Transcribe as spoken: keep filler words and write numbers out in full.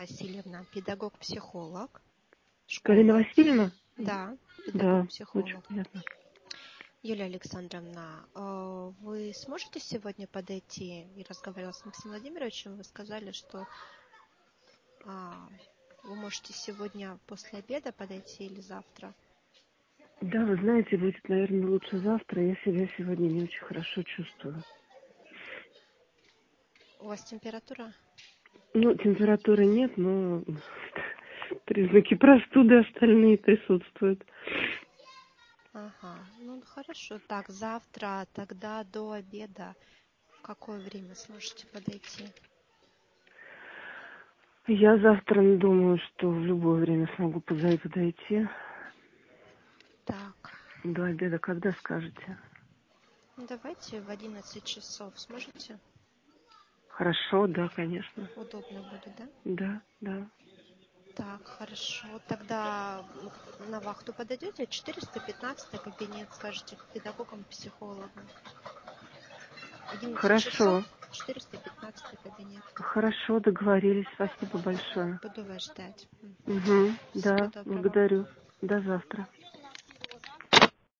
Васильевна, педагог-психолог. Галина Школы. Васильевна? Да, Да, педагог-психолог. очень приятно. Юлия Александровна, э, вы сможете сегодня подойти и разговаривать с Максимом Владимировичем? Вы сказали, что а, вы можете сегодня после обеда подойти или завтра? Да, вы знаете, будет, наверное, лучше завтра. Я себя сегодня не очень хорошо чувствую. У вас температура? Ну, температуры нет, но признаки простуды остальные присутствуют. Ага, ну хорошо. Так, завтра тогда до обеда в какое время сможете подойти? Я завтра думаю, что в любое время смогу подойти. подойти. Так, До обеда когда скажете? ну давайте в одиннадцать часов сможете? Хорошо, да, конечно. Удобно будет, да? Да, да. Так, хорошо. Тогда на вахту подойдете? четыреста пятнадцатый кабинет, скажете, педагогом-психологом. одиннадцать часов, Хорошо. четыреста пятнадцатый кабинет. Хорошо, договорились. Спасибо большое. Буду вас ждать. Угу, Всего да, доброго. благодарю. До завтра.